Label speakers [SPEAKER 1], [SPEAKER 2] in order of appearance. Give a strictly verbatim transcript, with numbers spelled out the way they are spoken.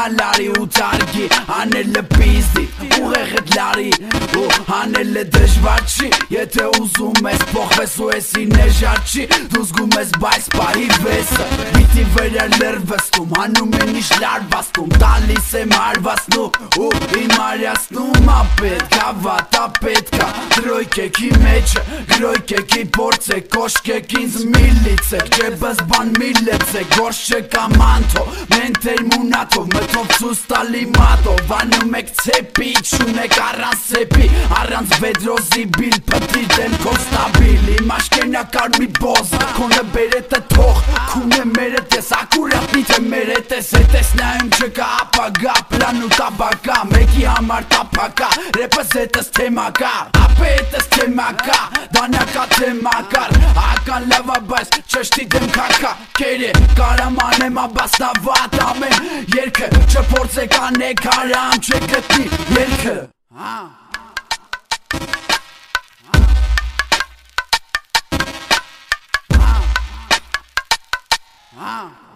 [SPEAKER 1] լարի ու թարգի Անելը պիզդի, ուղեղդ լարի ու անելը դժվար չի Եթե ուզում ես փոխվես ու եսի նեժար չի Դու զգում ես բայց պահի վեսը Պիտի վրա լրվստում, հանում են իշ լարվաստում Տալիս եմ արվասնու ու իմ արյասնում ապետք Հավատա պետքա Գրոյքեքի մեջը, գրոյքեքի փորձեք Կոշկեք ինձ միլիցեք, ջեբս բան միլեցեք Գործ չկա մանթո, մենթեր մունաթով Մթով ծուս տալի մատով Անում եք ծեպի, չունեք առանց ծեպի Առանց վեդրոզի բիլ, պտի դեմքով ստաբիլ Իմ աշկենակար մի բոզ, քոնը բերետ է թող Քուն է մերետ ես, ակուրատ միթե մերետ ես Ետ ես նայում չկա ապագա, պլան ու տաբակա Մեկի համար տապակա, ռեպս հետս թեմակա Ապետս թեմակա, դանյակա թեմակար Ական լավա բայց չշտի դեմ կակա Կեր է, կարամ անեմ աբասնավատ ամեն Երկը, չփորձեք անեք հարամ չեք գտնի Երկը Ah